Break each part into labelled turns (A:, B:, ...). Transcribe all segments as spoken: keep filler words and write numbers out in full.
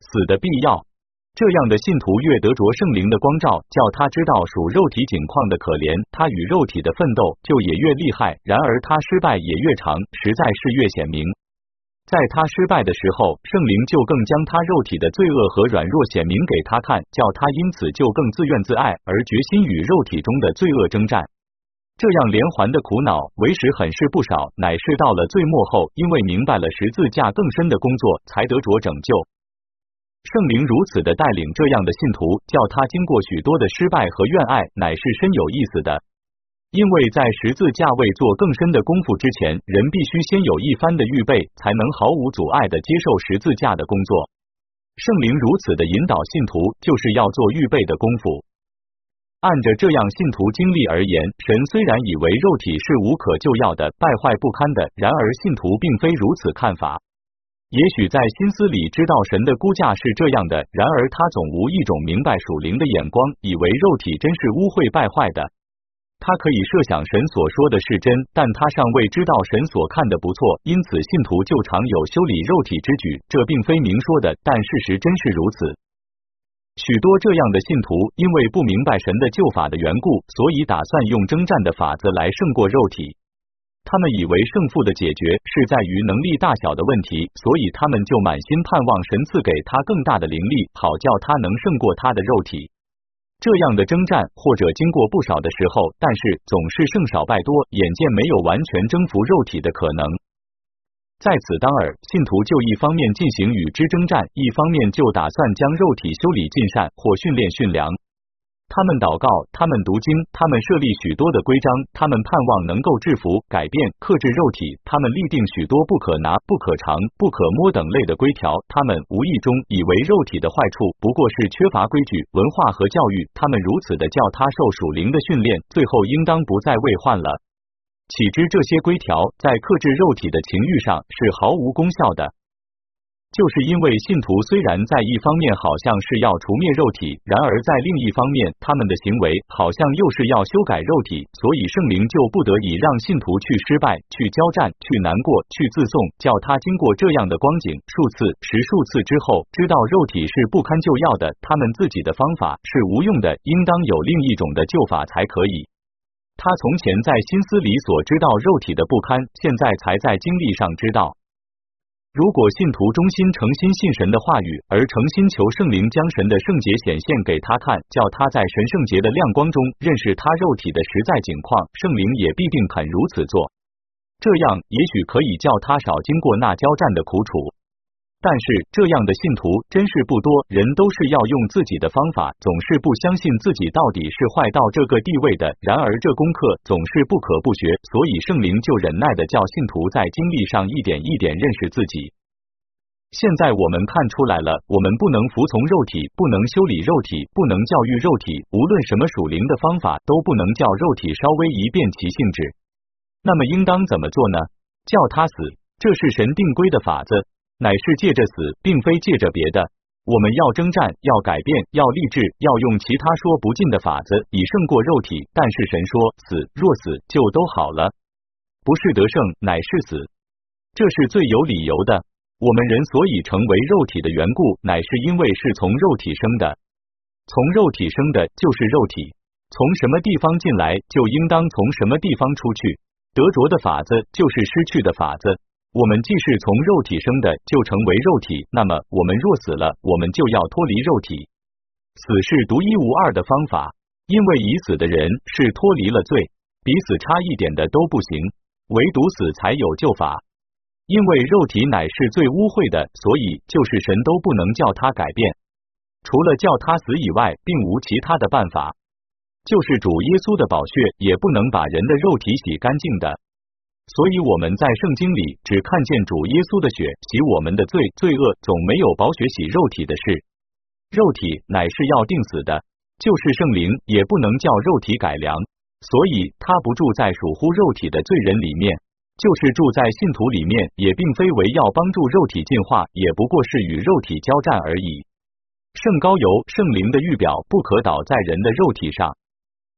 A: 死的必要。这样的信徒越得着圣灵的光照，叫他知道属肉体景况的可怜，他与肉体的奋斗就也越厉害，然而他失败也越长，实在是越显明。在他失败的时候，圣灵就更将他肉体的罪恶和软弱显明给他看，叫他因此就更自怨自艾，而决心与肉体中的罪恶征战。这样连环的苦恼为时很是不少，乃是到了最末后，因为明白了十字架更深的工作，才得着拯救。圣灵如此的带领这样的信徒，叫他经过许多的失败和怨爱，乃是深有意思的。因为在十字架位做更深的功夫之前，人必须先有一番的预备，才能毫无阻碍的接受十字架的工作。圣灵如此的引导信徒，就是要做预备的功夫。按着这样信徒经历而言，神虽然以为肉体是无可救药的、败坏不堪的，然而信徒并非如此看法。也许在心思里知道神的估价是这样的，然而他总无一种明白属灵的眼光，以为肉体真是污秽败坏的。他可以设想神所说的是真，但他尚未知道神所看的不错，因此信徒就常有修理肉体之举。这并非明说的，但事实真是如此。许多这样的信徒因为不明白神的救法的缘故，所以打算用征战的法子来胜过肉体。他们以为胜负的解决是在于能力大小的问题，所以他们就满心盼望神赐给他更大的灵力，好叫他能胜过他的肉体。这样的征战或者经过不少的时候，但是总是胜少败多，眼见没有完全征服肉体的可能。在此当儿，信徒就一方面进行与之征战，一方面就打算将肉体修理尽善或训练训良。他们祷告，他们读经，他们设立许多的规章，他们盼望能够制服、改变、克制肉体，他们立定许多不可拿、不可尝、不可摸等类的规条。他们无意中以为肉体的坏处不过是缺乏规矩、文化和教育，他们如此的叫他受属灵的训练，最后应当不再为患了。岂知这些规条在克制肉体的情欲上是毫无功效的。就是因为信徒虽然在一方面好像是要除灭肉体，然而在另一方面他们的行为好像又是要修改肉体，所以圣灵就不得已让信徒去失败、去交战、去难过、去自颂，叫他经过这样的光景数次、十数次之后，知道肉体是不堪救药的，他们自己的方法是无用的，应当有另一种的救法才可以。他从前在心思里所知道肉体的不堪，现在才在经历上知道。如果信徒忠心诚心信神的话语，而诚心求圣灵将神的圣洁显现给他看，叫他在神圣洁的亮光中认识他肉体的实在景况，圣灵也必定肯如此做。这样也许可以叫他少经过那交战的苦楚。但是这样的信徒真是不多，人都是要用自己的方法，总是不相信自己到底是坏到这个地位的。然而这功课总是不可不学，所以圣灵就忍耐的叫信徒在经历上一点一点认识自己。现在我们看出来了，我们不能服从肉体，不能修理肉体，不能教育肉体，无论什么属灵的方法都不能叫肉体稍微一变其性质。那么应当怎么做呢？叫他死，这是神定规的法子，乃是借着死，并非借着别的。我们要征战，要改变，要立志，要用其他说不尽的法子，以胜过肉体。但是神说，死若死就都好了，不是得胜，乃是死。这是最有理由的。我们人所以成为肉体的缘故，乃是因为是从肉体生的。从肉体生的就是肉体，从什么地方进来，就应当从什么地方出去。得着的法子就是失去的法子。我们既是从肉体生的，就成为肉体，那么我们若死了，我们就要脱离肉体。死是独一无二的方法，因为已死的人是脱离了罪，比死差一点的都不行，唯独死才有救法。因为肉体乃是最污秽的，所以就是神都不能叫他改变，除了叫他死以外，并无其他的办法。就是主耶稣的宝血也不能把人的肉体洗干净的。所以我们在圣经里只看见主耶稣的血洗我们的罪，罪恶总没有宝血洗肉体的事。肉体乃是要定死的，就是圣灵也不能叫肉体改良，所以他不住在属乎肉体的罪人里面，就是住在信徒里面，也并非为要帮助肉体进化，也不过是与肉体交战而已。圣膏油、圣灵的预表不可倒在人的肉体上。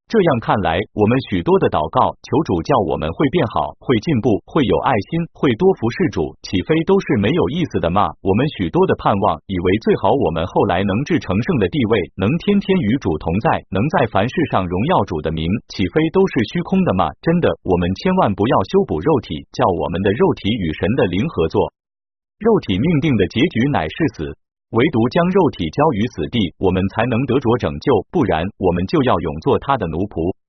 A: 这样看来，我们许多的祷告，求主叫我们会变好，会进步，会有爱心，会多服侍主，岂非都是没有意思的吗？我们许多的盼望，以为最好我们后来能至成圣的地位，能天天与主同在，能在凡事上荣耀主的名，岂非都是虚空的吗？真的，我们千万不要修补肉体，叫我们的肉体与神的灵合作。肉体命定的结局乃是死。唯独将肉体交于死地，我们才能得着拯救，不然我们就要永做他的奴仆。